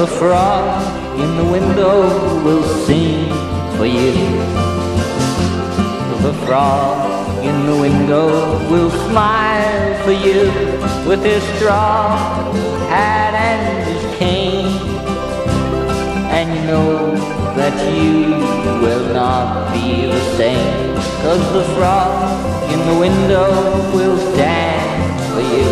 The frog in the window will sing for you. The frog in the window will smile for you with his straw hat and his cane. And you know that you will not be the same, 'cause the frog in the window will dance for you.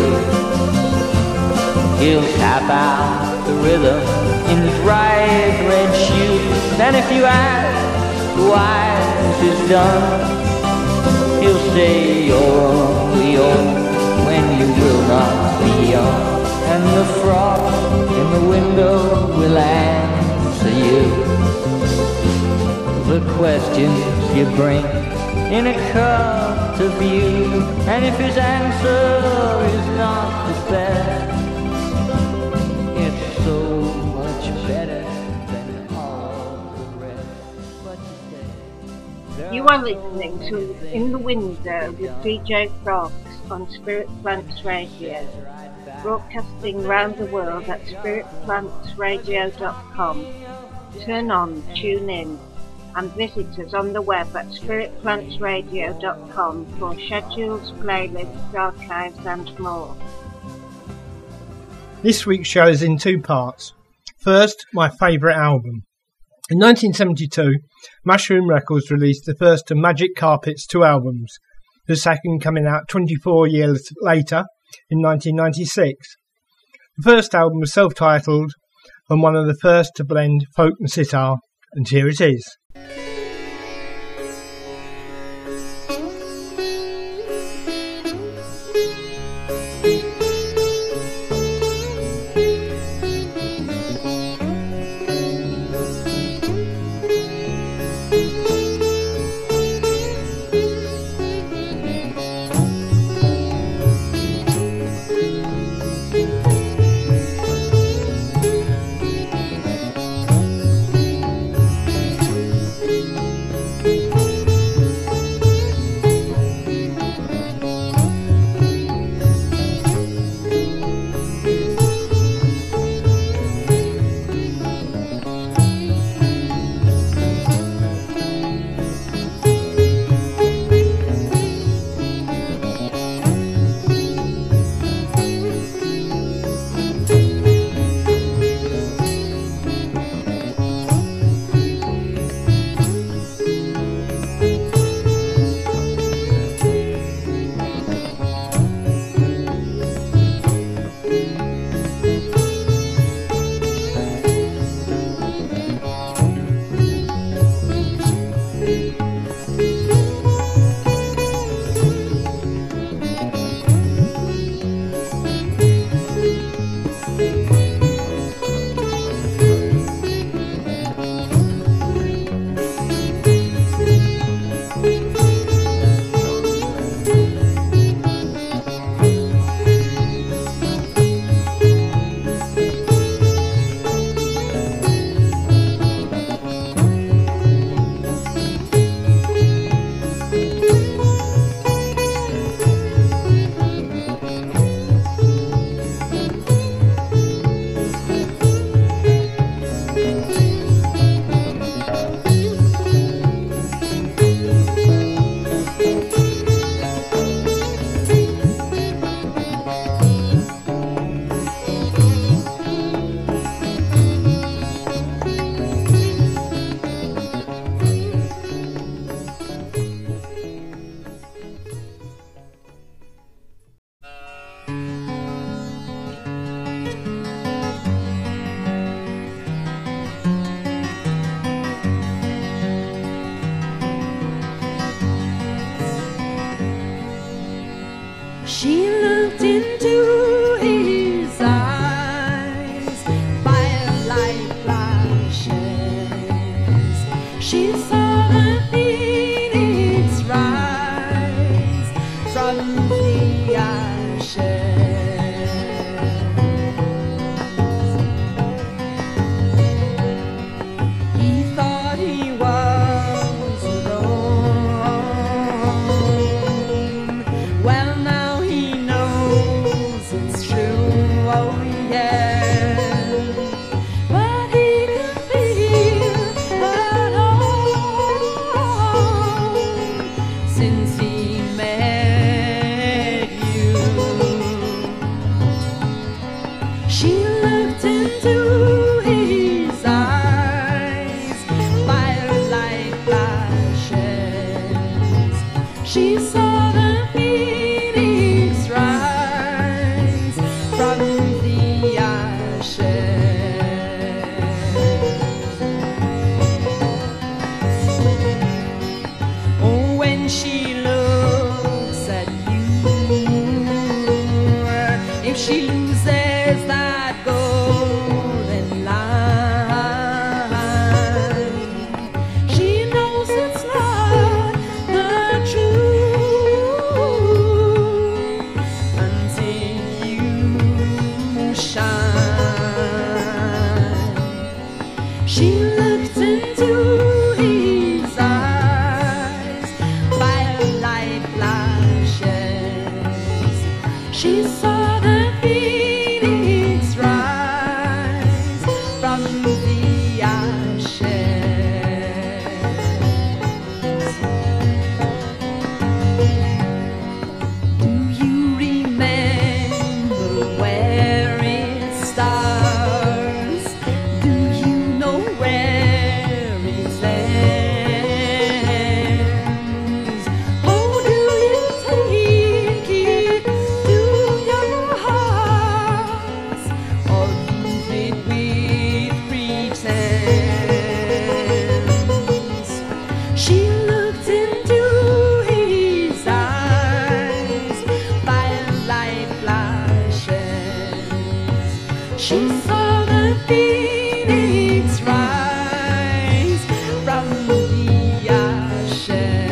He'll tap out the rhythm in his bright red shoes, and if you ask why this is done, he'll say you're only old when you will not be young. And the frog in the window will answer you the questions you bring in a cup to view. And if his answer is not the best, it's so much better than all the rest. But You are listening to In the Window with DJ Frogs on Spirit Plants Radio, broadcasting round the world at spiritplantsradio.com. Turn on, tune in, and visit us on the web at spiritplantsradio.com for schedules, playlists, archives and more. This week's show is in two parts. First, my favourite album. In 1972, Mushroom Records released the first of Magic Carpet's two albums, the second coming out 24 years later in 1996. The first album was self-titled and one of the first to blend folk and sitar, and here it is. She looked into his eyes, firelight flashes. She saw the phoenix rise from the ashes. He thought he was alone. Well, now he knows it's if she loses that golden line, she knows it's not the truth until you shine. She looked into his eyes, firelight flashes. She saw the phoenix rise from the ashes. Do you remember where it starts? Do you know where it ends? Oh, do you take it to your heart, or lose it with pretense? She looked into his eyes, firelight flashes. She saw the phoenix rise from the ashes.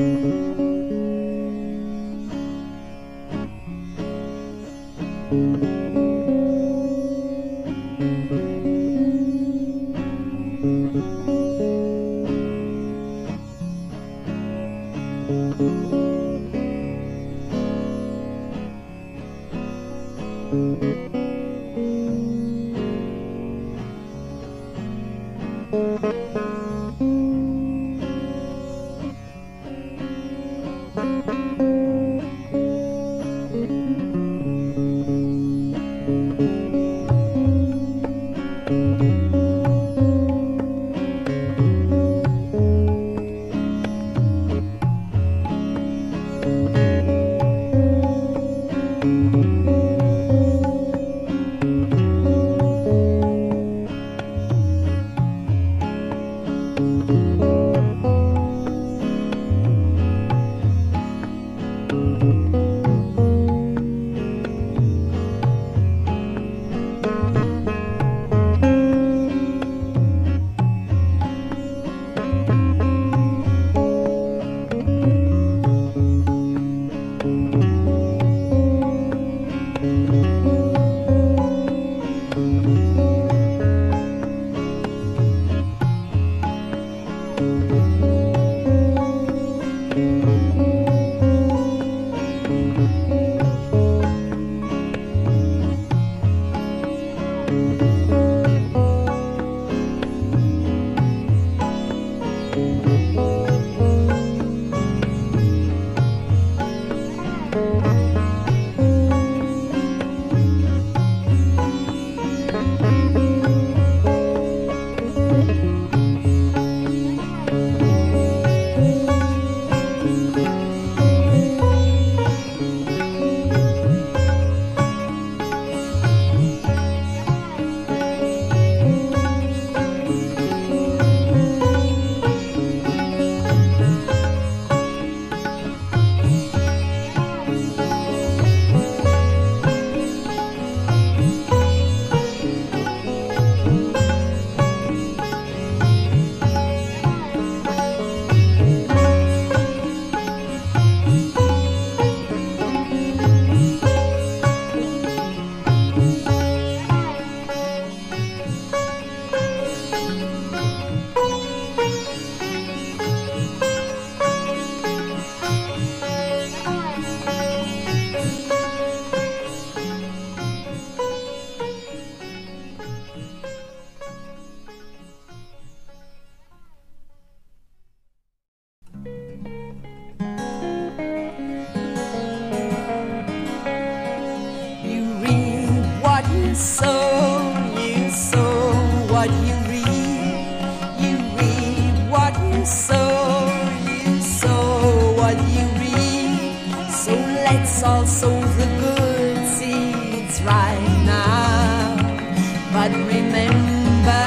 let's all sow the good seeds right now. But remember,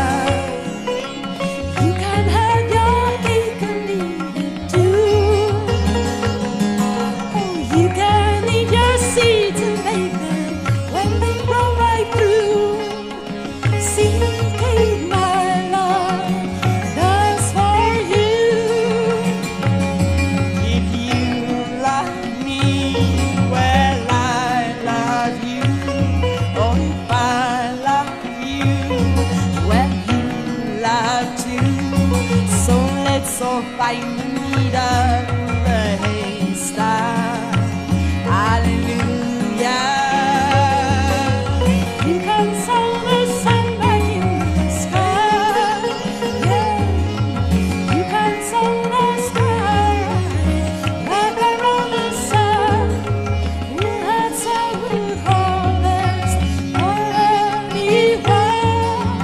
you can have your cake and eat it too. Oh, you can eat your seeds and bake them when they grow right through. Seed cake, my love, that's for you. If you love me, well, I love you. Oh, if I love you, well, you love too. So let's all find the needle in the haystack. Hallelujah. You can sow the sunlight in the sky. Yeah, you can sow the sky like around the sun. That's a good harvest for anyone.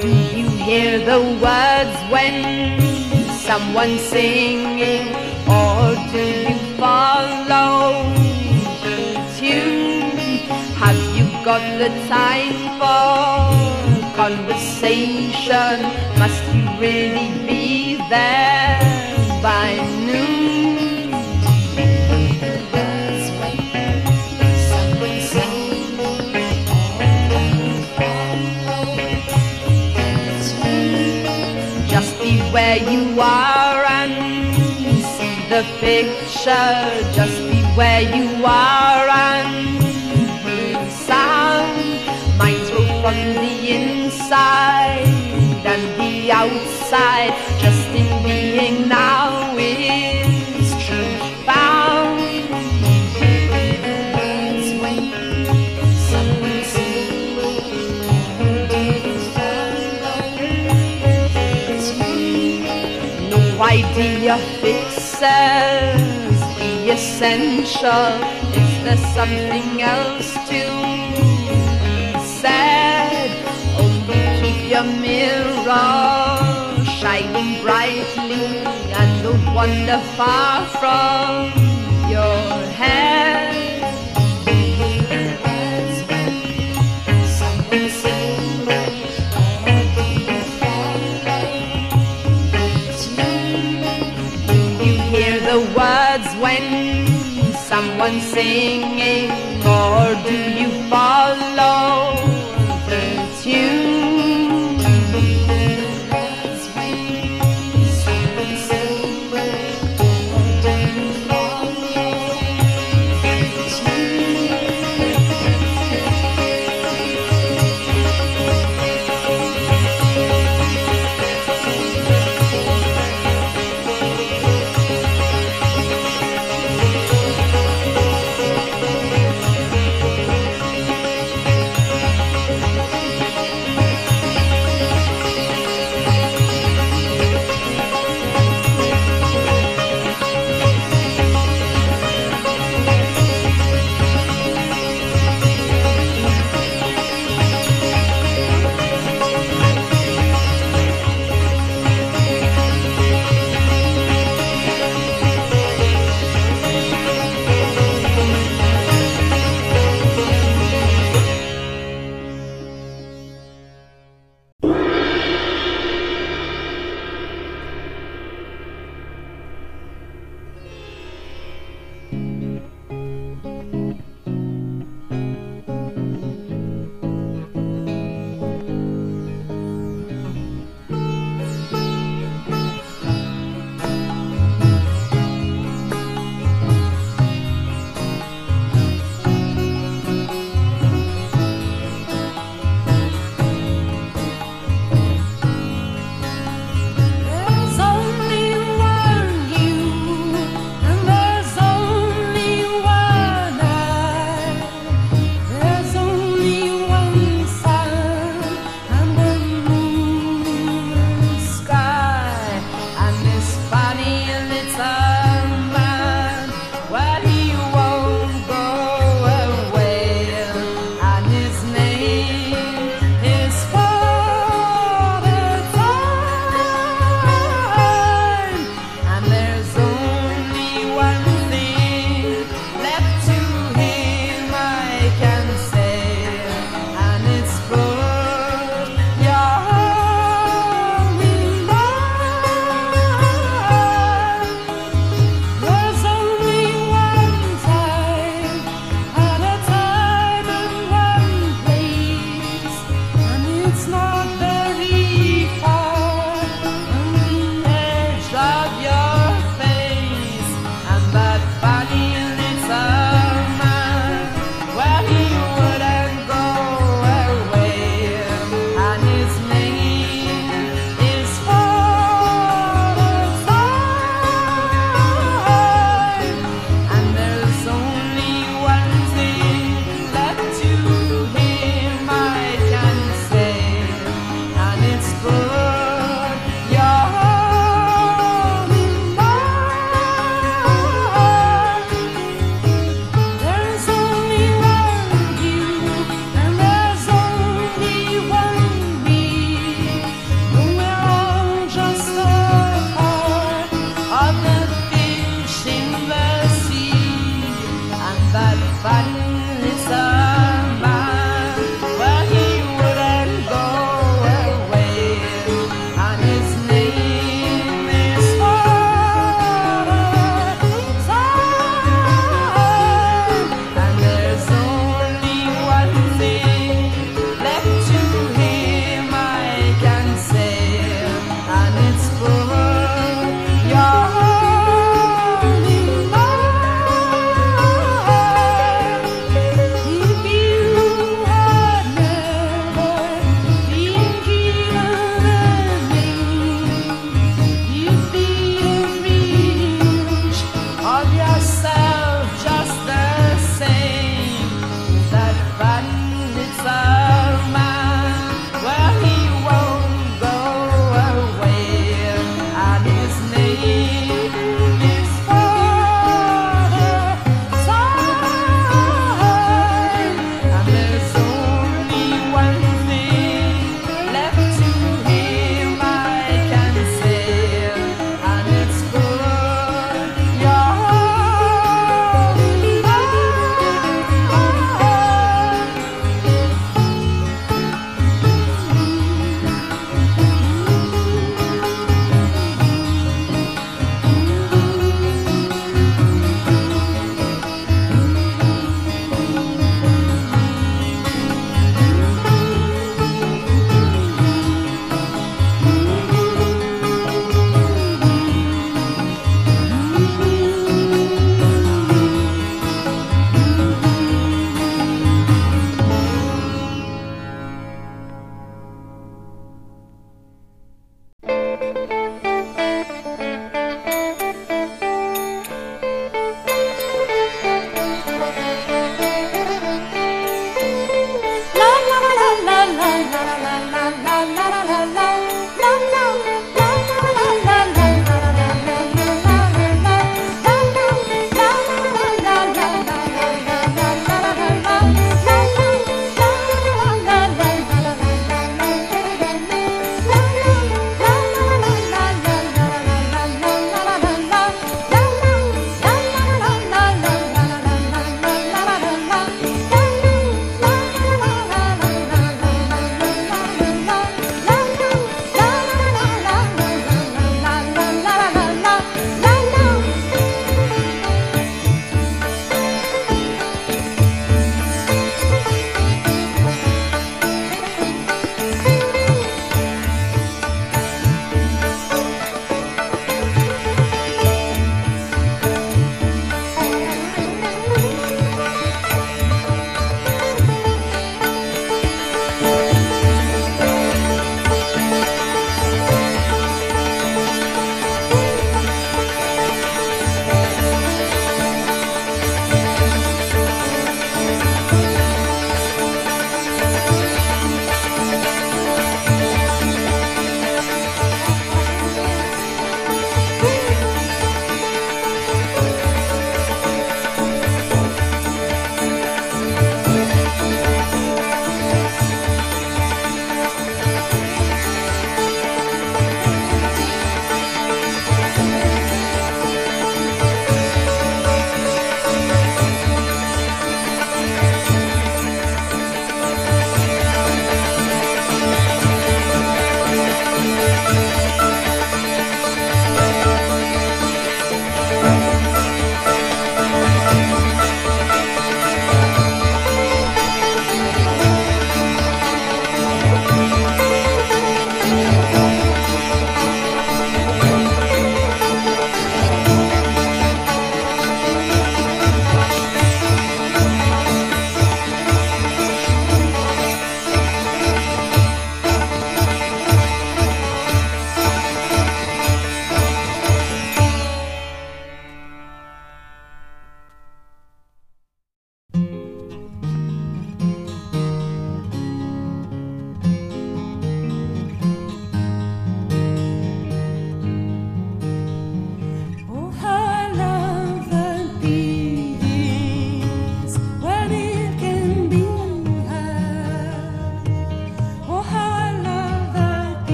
Do you hear the words when someone's singing, or do you follow the tune? Have you got the time for conversation? Must you really be there by noon? Just be where you are and see the picture. Just be where you are and hear the sound. Minds grow from the inside and the outside. Just in being now is truth found. Idea fixes the essential. Is there something else to be said? Only keep your mirror shining brightly and don't wander far from your head. The words when someone's singing, or do you follow the tune?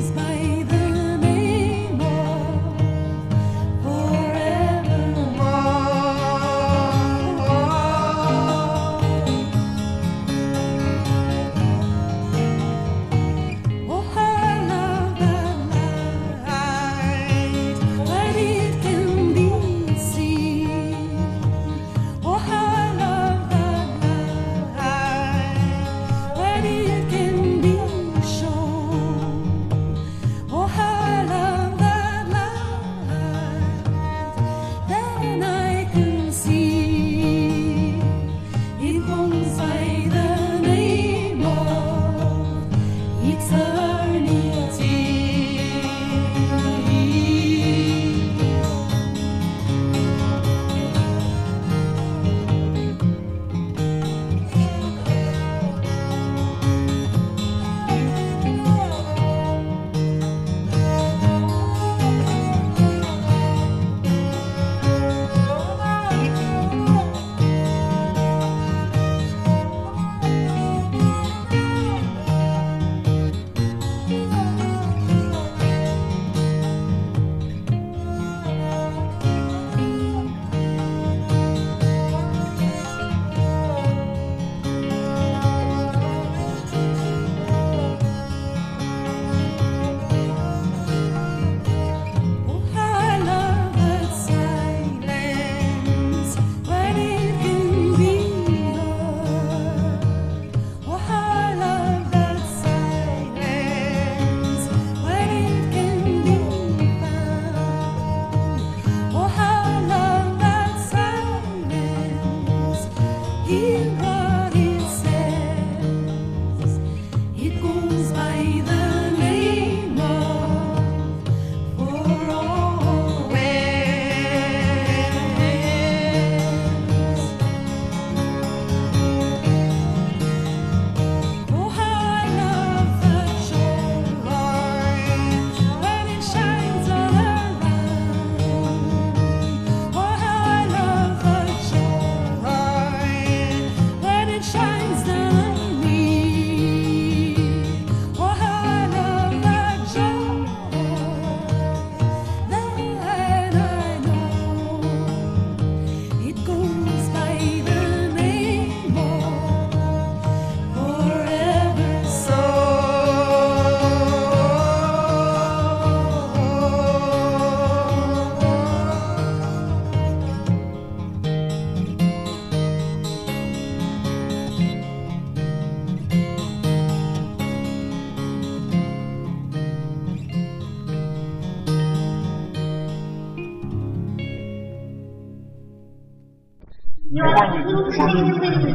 You are listening to the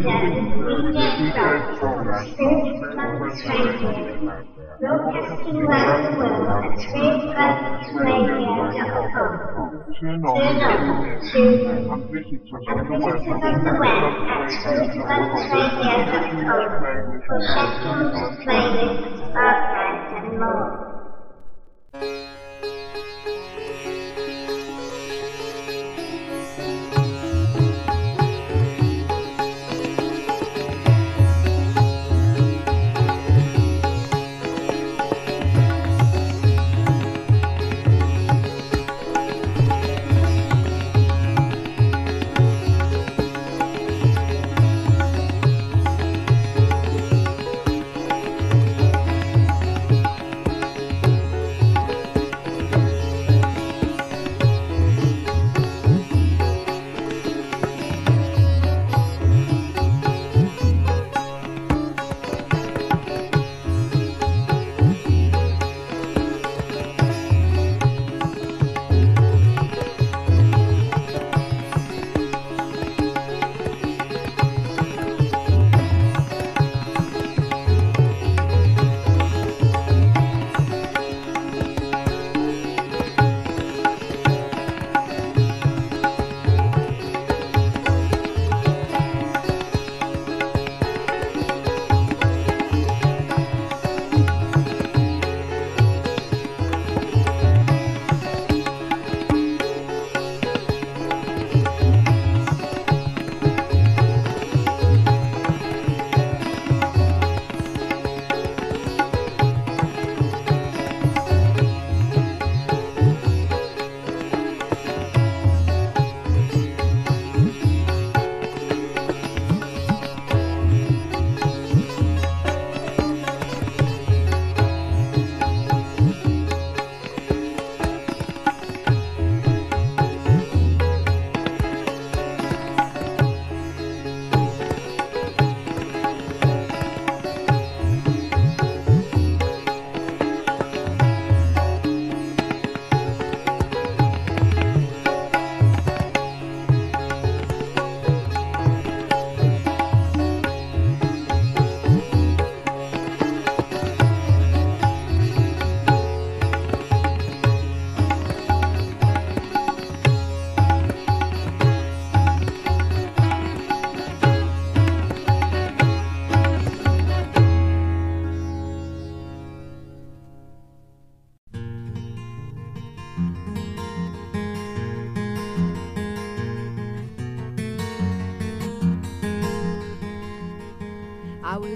DJ from Spirit Trans Radio, broadcasting around the world at spirittransradio.com. Turn on, tune in, and visit us on the web at spirittransradio.com for schedules, playlists, archives and more.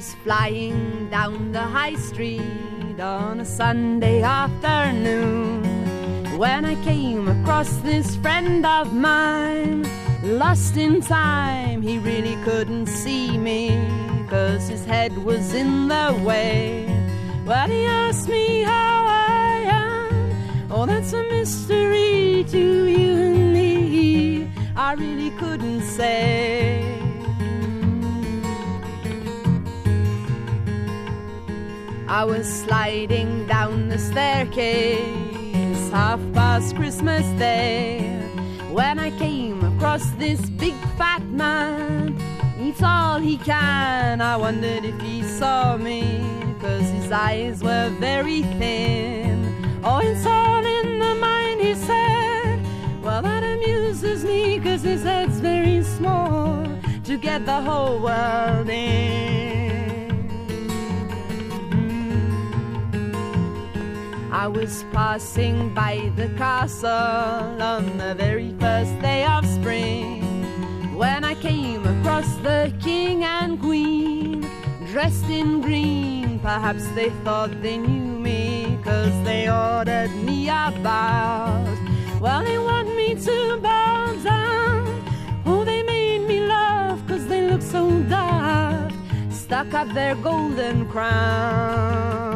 was flying down the high street on a Sunday afternoon when I came across this friend of mine. Lost in time, he really couldn't see me 'cause his head was in the way. Well, he asked me how I am. Oh, that's a mystery to you and me. I really couldn't say. I was sliding down the staircase, half past Christmas Day, when I came across this big fat man. Eats all he can. I wondered if he saw me, 'cause his eyes were very thin. Oh, it's all in the mind, he said. Well, that amuses me, 'cause his head's very small to get the whole world in. I was passing by the castle on the very first day of spring when I came across the king and queen, dressed in green. Perhaps they thought they knew me, 'cause they ordered me about. Well, they want me to bow down. Oh, they made me laugh, 'cause they look so daft, stuck up their golden crown.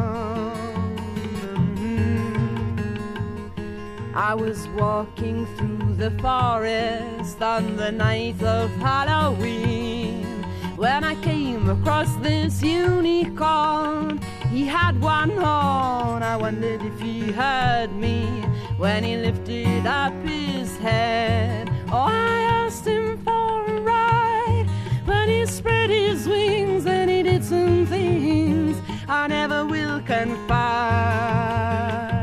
I was walking through the forest on the night of Halloween when I came across this unicorn. He had one horn. I wondered if he heard me when he lifted up his head. Oh, I asked him for a ride when he spread his wings and he did some things I never will confide.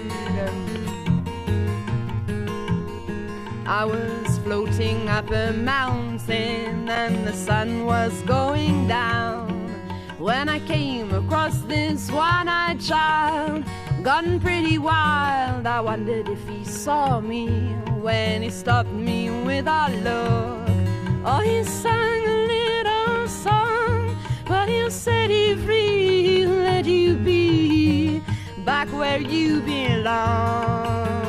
I was floating up a mountain and the sun was going down when I came across this one-eyed child, gone pretty wild. I wondered if he saw me when he stopped me with a look. Oh, he sang a little song, but he set you free, he'll let you be back where you belong.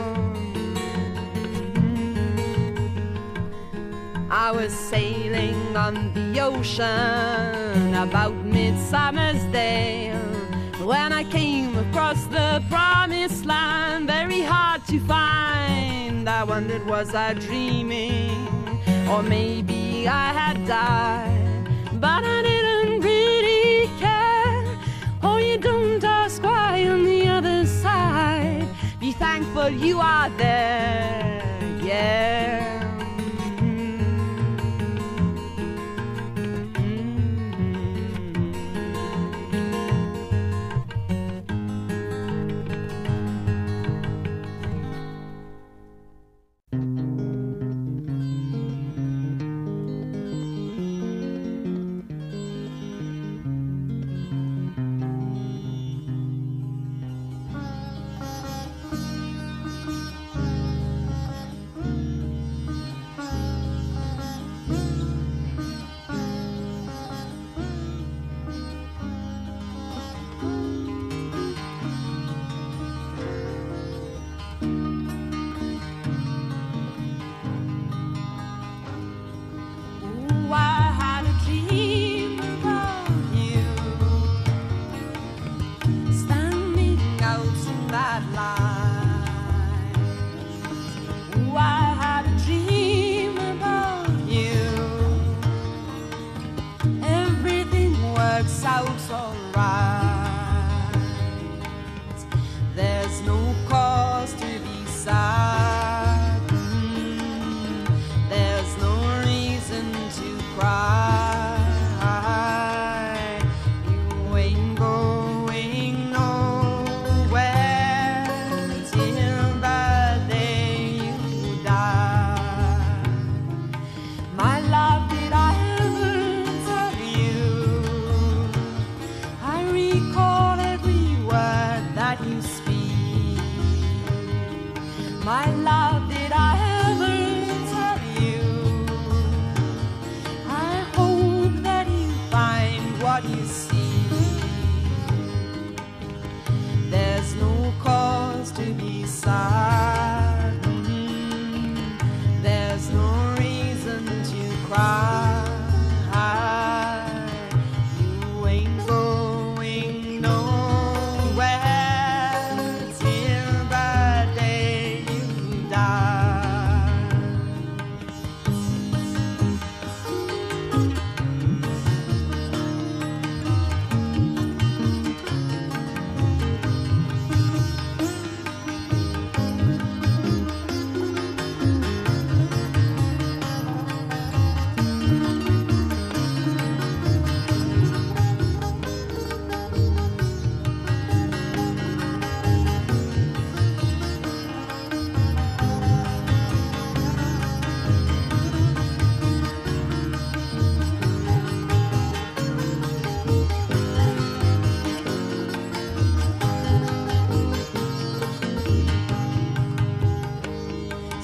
I was sailing on the ocean about Midsummer's Day when I came across the promised land, very hard to find. I wondered, was I dreaming, or maybe I had died, but I didn't really care. Oh, you don't ask why on the other side. Be thankful you are there, yeah. My love, did I ever tell you? I hope that you find what you see.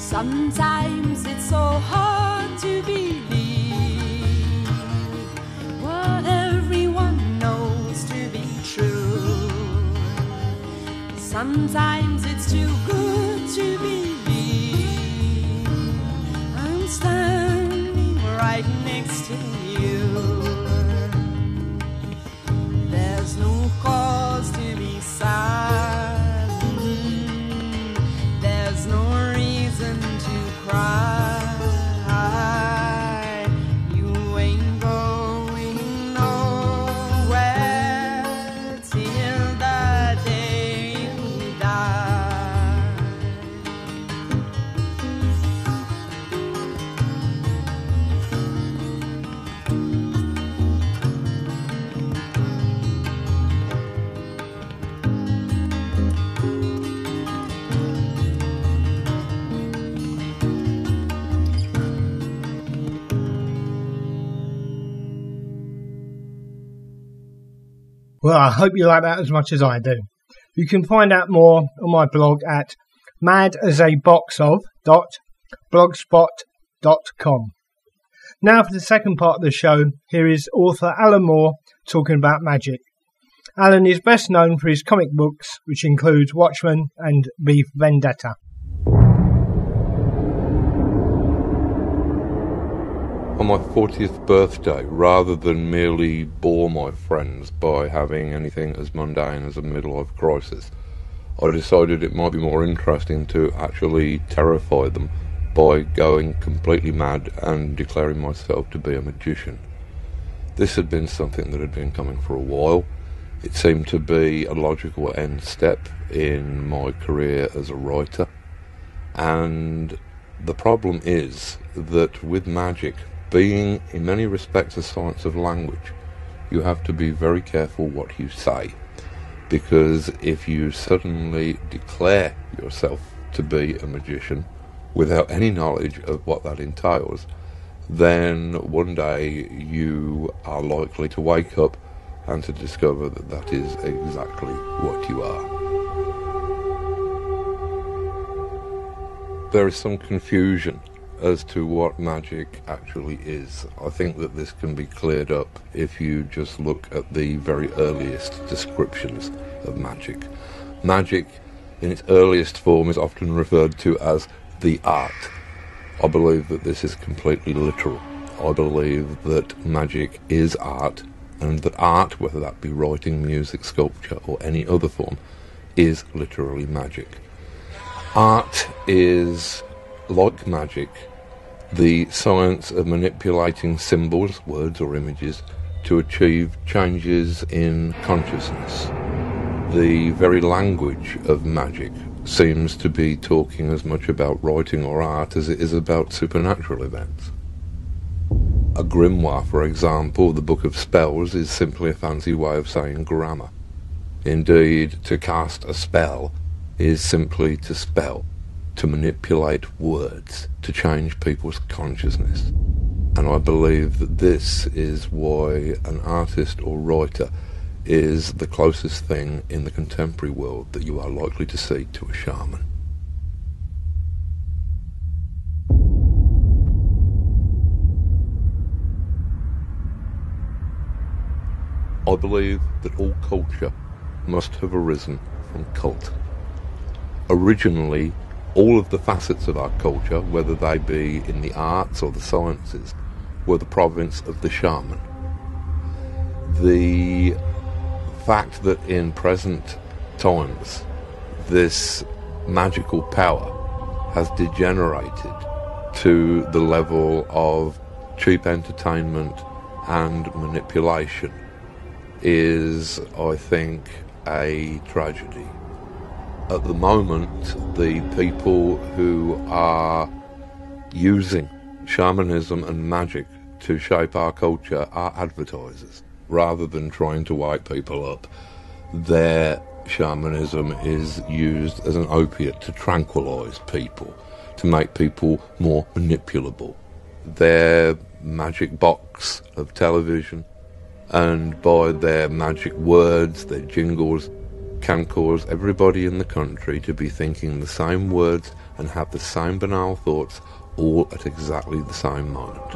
Sometimes it's so hard to believe what everyone knows to be true. Sometimes it's too good to believe I'm standing right next to you. There's no cause to be sad. There's no reason to cry. You ain't going nowhere till the day you die. Well, I hope you like that as much as I do. You can find out more on my blog at madasaboxof.blogspot.com. Now for the second part of the show, here is author Alan Moore talking about magic. Alan is best known for his comic books, which include Watchmen and V for Vendetta. On my 40th birthday, rather than merely bore my friends by having anything as mundane as a midlife crisis, I decided it might be more interesting to actually terrify them by going completely mad and declaring myself to be a magician. This had been something that had been coming for a while. It seemed to be a logical end step in my career as a writer. And the problem is that with magic, being in many respects a science of language, you have to be very careful what you say, because if you suddenly declare yourself to be a magician without any knowledge of what that entails, then one day you are likely to wake up and to discover that that is exactly what you are. There is some confusion as to what magic actually is. I think that this can be cleared up if you just look at the very earliest descriptions of magic. Magic, in its earliest form, is often referred to as the art. I believe that this is completely literal. I believe that magic is art, and that art, whether that be writing, music, sculpture, or any other form, is literally magic. Art is, like magic, the science of manipulating symbols, words or images, to achieve changes in consciousness. The very language of magic seems to be talking as much about writing or art as it is about supernatural events. A grimoire, for example, the Book of Spells, is simply a fancy way of saying grammar. Indeed, to cast a spell is simply to spell, to manipulate words, to change people's consciousness. And I believe that this is why an artist or writer is the closest thing in the contemporary world that you are likely to see to a shaman. I believe that all culture must have arisen from cult. Originally, all of the facets of our culture, whether they be in the arts or the sciences, were the province of the shaman. The fact that in present times this magical power has degenerated to the level of cheap entertainment and manipulation is, I think, a tragedy. At the moment, the people who are using shamanism and magic to shape our culture are advertisers. Rather than trying to wake people up, their shamanism is used as an opiate to tranquilise people, to make people more manipulable. Their magic box of television, and by their magic words, their jingles, can cause everybody in the country to be thinking the same words and have the same banal thoughts all at exactly the same moment.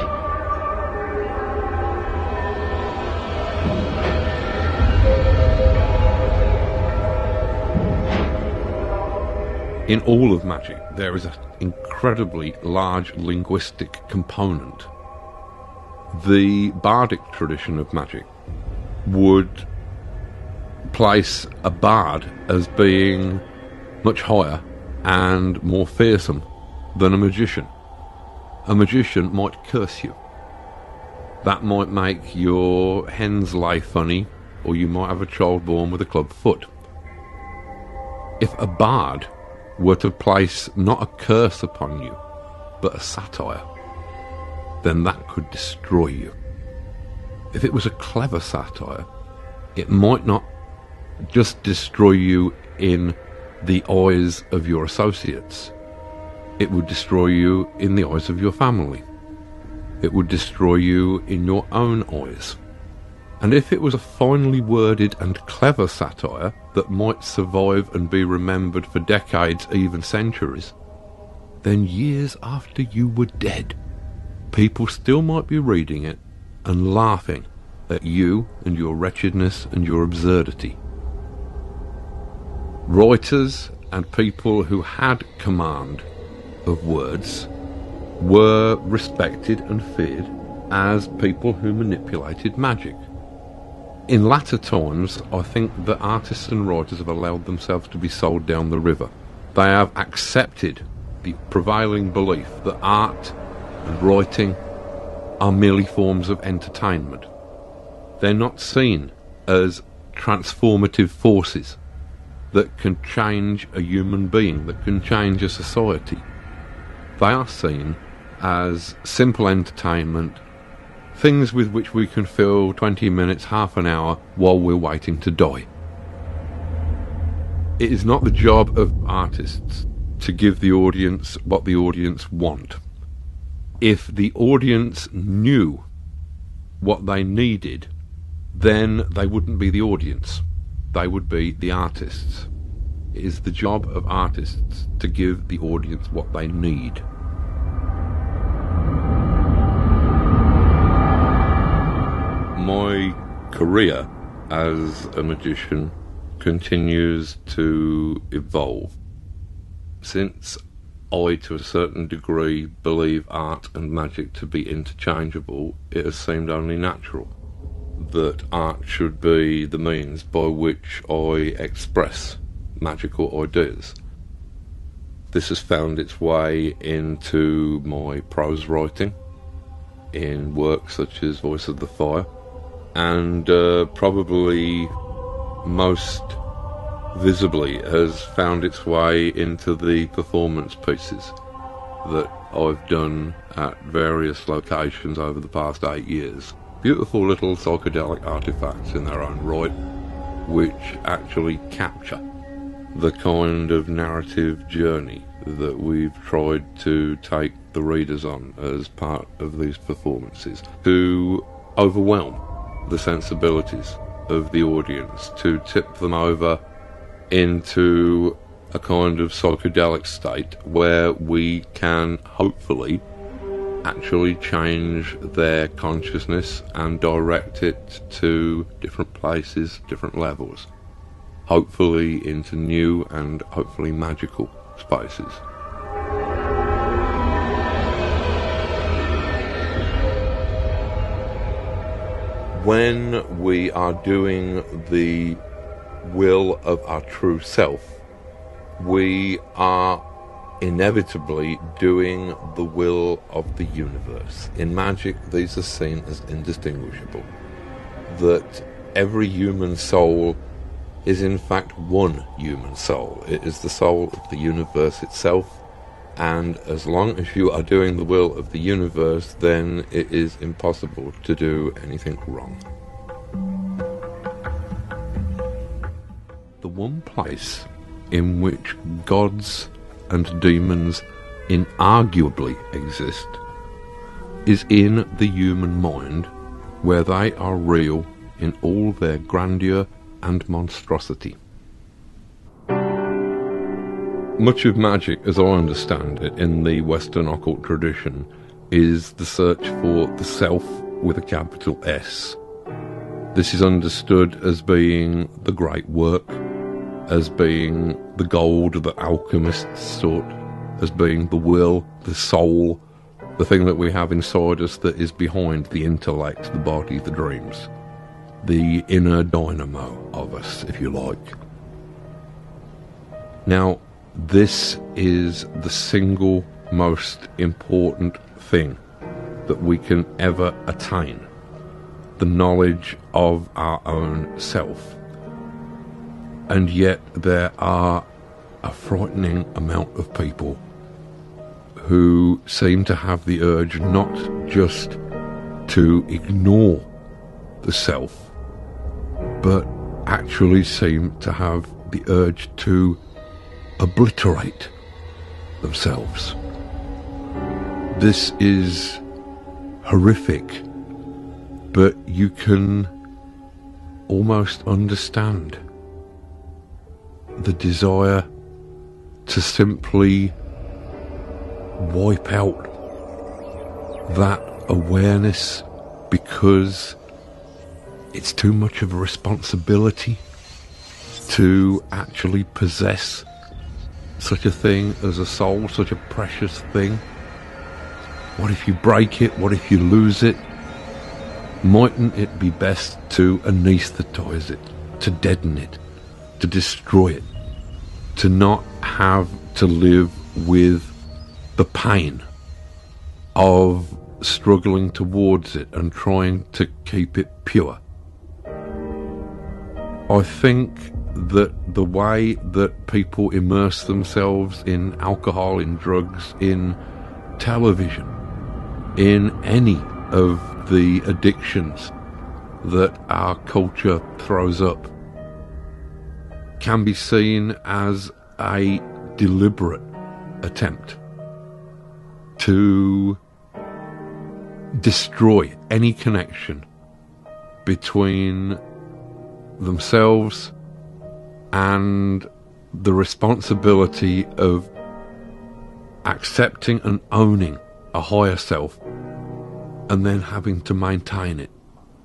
In all of magic, there is an incredibly large linguistic component. The bardic tradition of magic would place a bard as being much higher and more fearsome than a magician. A magician might curse you. That might make your hens lay funny, or you might have a child born with a club foot. If a bard were to place not a curse upon you, but a satire, then that could destroy you. If it was a clever satire, it might not just destroy you in the eyes of your associates. It would destroy you in the eyes of your family. It would destroy you in your own eyes. And if it was a finely worded and clever satire that might survive and be remembered for decades, even centuries, then years after you were dead, people still might be reading it and laughing at you and your wretchedness and your absurdity. Writers and people who had command of words were respected and feared as people who manipulated magic. In latter times, I think that artists and writers have allowed themselves to be sold down the river. They have accepted the prevailing belief that art and writing are merely forms of entertainment. They're not seen as transformative forces that can change a human being, that can change a society. They are seen as simple entertainment, things with which we can fill 20 minutes, half an hour while we're waiting to die. It is not the job of artists to give the audience what the audience want. If the audience knew what they needed, then they wouldn't be the audience. They would be the artists. It is the job of artists to give the audience what they need. My career as a magician continues to evolve. Since I, to a certain degree, believe art and magic to be interchangeable, it has seemed only natural that art should be the means by which I express magical ideas. This has found its way into my prose writing, in works such as Voice of the Fire, and probably most visibly has found its way into the performance pieces that I've done at various locations over the past 8 years. Beautiful little psychedelic artifacts in their own right, which actually capture the kind of narrative journey that we've tried to take the readers on as part of these performances, to overwhelm the sensibilities of the audience, to tip them over into a kind of psychedelic state where we can hopefully actually change their consciousness and direct it to different places, different levels, hopefully into new and hopefully magical spaces. When we are doing the will of our true self, we are inevitably doing the will of the universe. In magic, these are seen as indistinguishable. That every human soul is in fact one human soul. It is the soul of the universe itself, and as long as you are doing the will of the universe, then it is impossible to do anything wrong. The one place in which gods and demons inarguably exist is in the human mind, where they are real in all their grandeur and monstrosity. Much of magic, as I understand it, in the Western occult tradition, is the search for the self with a capital S. This is understood as being the great work, as being the gold that alchemists sought, as being the will, the soul, the thing that we have inside us that is behind the intellect, the body, the dreams. The inner dynamo of us, if you like. Now, this is the single most important thing that we can ever attain. The knowledge of our own self. And yet there are a frightening amount of people who seem to have the urge not just to ignore the self, but actually seem to have the urge to obliterate themselves. This is horrific, but you can almost understand the desire to simply wipe out that awareness because it's too much of a responsibility to actually possess such a thing as a soul, such a precious thing. What if you break it? What if you lose it? Mightn't it be best to anaesthetize it, to deaden it, to destroy it, to not have to live with the pain of struggling towards it and trying to keep it pure? I think that the way that people immerse themselves in alcohol, in drugs, in television, in any of the addictions that our culture throws up can be seen as a deliberate attempt to destroy any connection between themselves and the responsibility of accepting and owning a higher self and then having to maintain it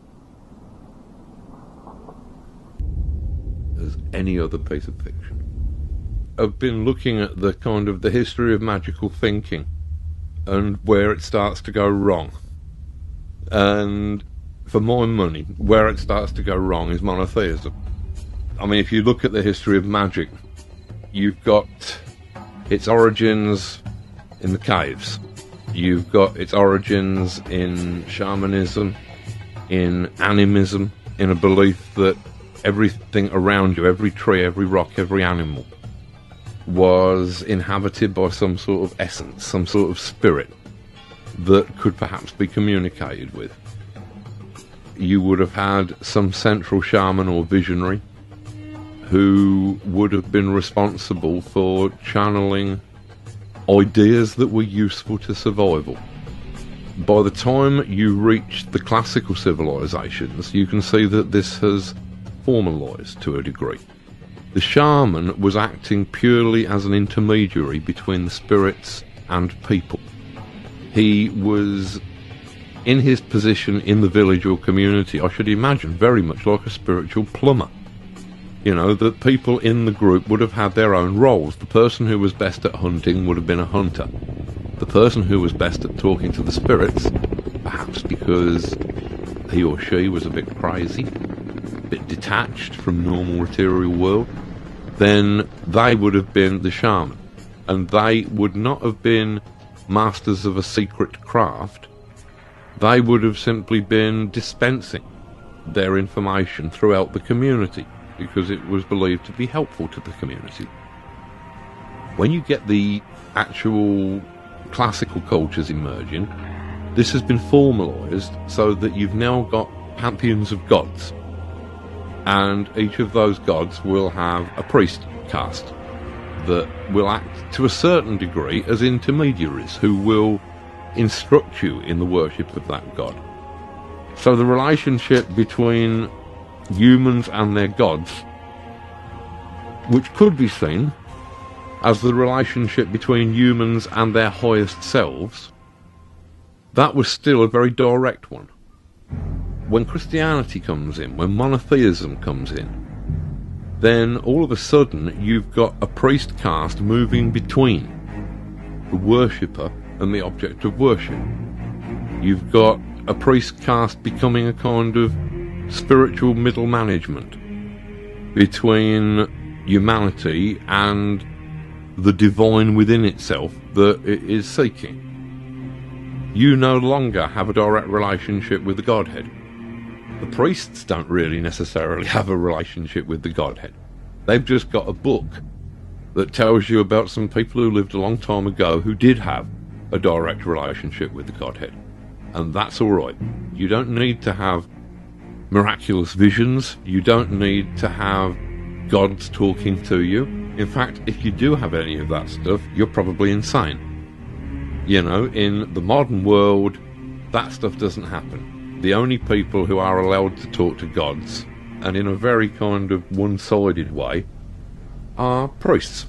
as any other piece of fiction. I've been looking at the kind of the history of magical thinking and where it starts to go wrong. And for my money, where it starts to go wrong is monotheism. I mean, if you look at the history of magic, you've got its origins in the caves. You've got its origins in shamanism, in animism, in a belief that everything around you, every tree, every rock, every animal, was inhabited by some sort of essence, some sort of spirit that could perhaps be communicated with. You would have had some central shaman or visionary who would have been responsible for channeling ideas that were useful to survival. By the time you reach the classical civilizations, you can see that this has formalized to a degree. The shaman was acting purely as an intermediary between the spirits and people. He was in his position in the village or community, I should imagine, very much like a spiritual plumber. You know, the people in the group would have had their own roles. The person who was best at hunting would have been a hunter. The person who was best at talking to the spirits, perhaps because he or she was a bit crazy, a bit detached from normal material world, then they would have been the shaman. And they would not have been masters of a secret craft. They would have simply been dispensing their information throughout the community, because it was believed to be helpful to the community. When you get the actual classical cultures emerging, this has been formalised so that you've now got pantheons of gods, and each of those gods will have a priest caste that will act to a certain degree as intermediaries who will instruct you in the worship of that god. So the relationship between humans and their gods, which could be seen as the relationship between humans and their highest selves, that was still a very direct one. When Christianity comes in, when monotheism comes in, then all of a sudden you've got a priest caste moving between the worshipper and the object of worship. You've got a priest caste becoming a kind of spiritual middle management between humanity and the divine within itself that it is seeking. You no longer have a direct relationship with the Godhead. The priests don't really necessarily have a relationship with the Godhead. They've just got a book that tells you about some people who lived a long time ago who did have a direct relationship with the Godhead. And that's alright. You don't need to have miraculous visions. You don't need to have gods talking to you. In fact, if you do have any of that stuff, you're probably insane. You know, in the modern world, that stuff doesn't happen. The only people who are allowed to talk to gods, and in a very kind of one-sided way, are priests.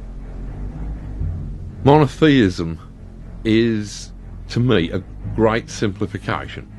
Monotheism is, to me, a great simplification.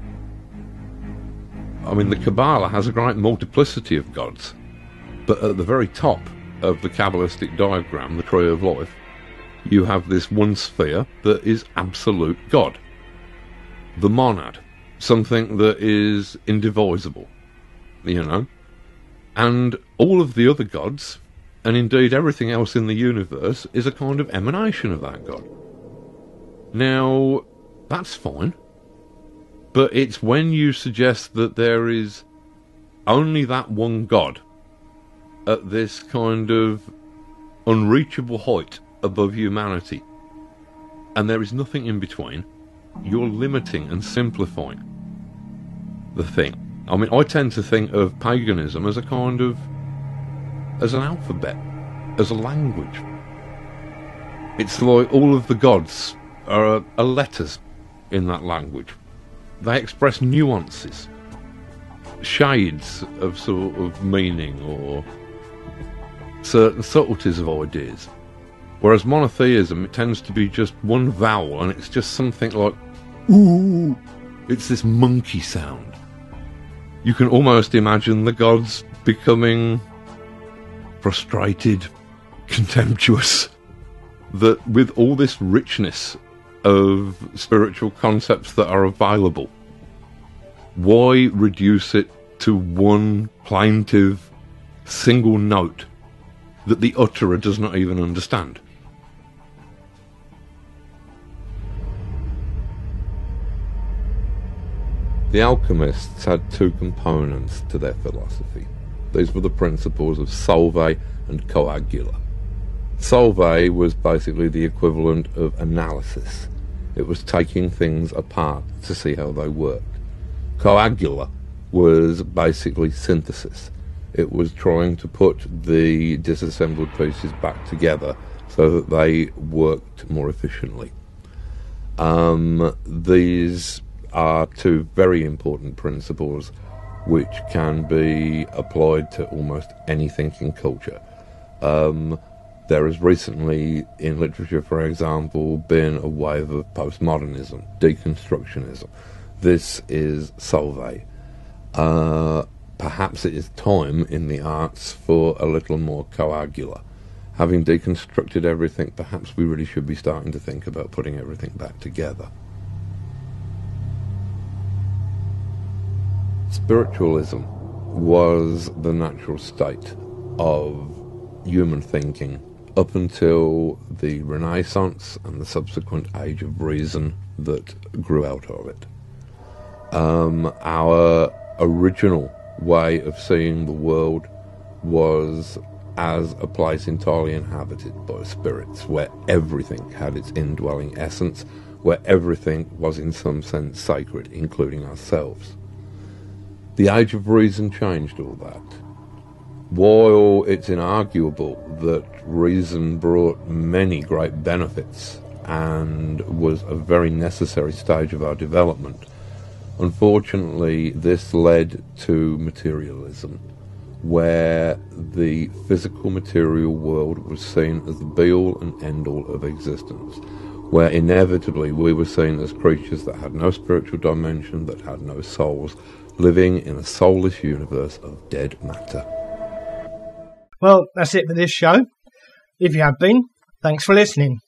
I mean, the Kabbalah has a great multiplicity of gods, but at the very top of the Kabbalistic diagram, the Tree of Life, you have this one sphere that is absolute God. The monad, something that is indivisible, you know. And all of the other gods, and indeed everything else in the universe, is a kind of emanation of that God. Now, that's fine. But it's when you suggest that there is only that one God at this kind of unreachable height above humanity, and there is nothing in between, you're limiting and simplifying the thing. I mean, I tend to think of paganism as a kind of, as an alphabet, as a language. It's like all of the gods are letters in that language. They express nuances, shades of sort of meaning, or certain subtleties of ideas. Whereas monotheism, it tends to be just one vowel, and it's just something like, ooh, it's this monkey sound. You can almost imagine the gods becoming frustrated, contemptuous, that with all this richness of spiritual concepts that are available, why reduce it to one plaintive single note that the utterer does not even understand? The alchemists had two components to their philosophy. These were the principles of solve and coagula. Solve was basically the equivalent of analysis. It was taking things apart to see how they worked. Coagula was basically synthesis. It was trying to put the disassembled pieces back together so that they worked more efficiently. These are two very important principles which can be applied to almost any thinking culture. There has recently, in literature for example, been a wave of postmodernism, deconstructionism. This is solve. Perhaps it is time in the arts for a little more coagula. Having deconstructed everything, perhaps we really should be starting to think about putting everything back together. Spiritualism was the natural state of human thinking up until the Renaissance and the subsequent Age of Reason that grew out of it. Our original way of seeing the world was as a place entirely inhabited by spirits, where everything had its indwelling essence, where everything was in some sense sacred, including ourselves. The Age of Reason changed all that. While it's inarguable that reason brought many great benefits and was a very necessary stage of our development, unfortunately this led to materialism, where the physical material world was seen as the be-all and end-all of existence, where inevitably we were seen as creatures that had no spiritual dimension, that had no souls, living in a soulless universe of dead matter. Well, that's it for this show. If you have been, thanks for listening.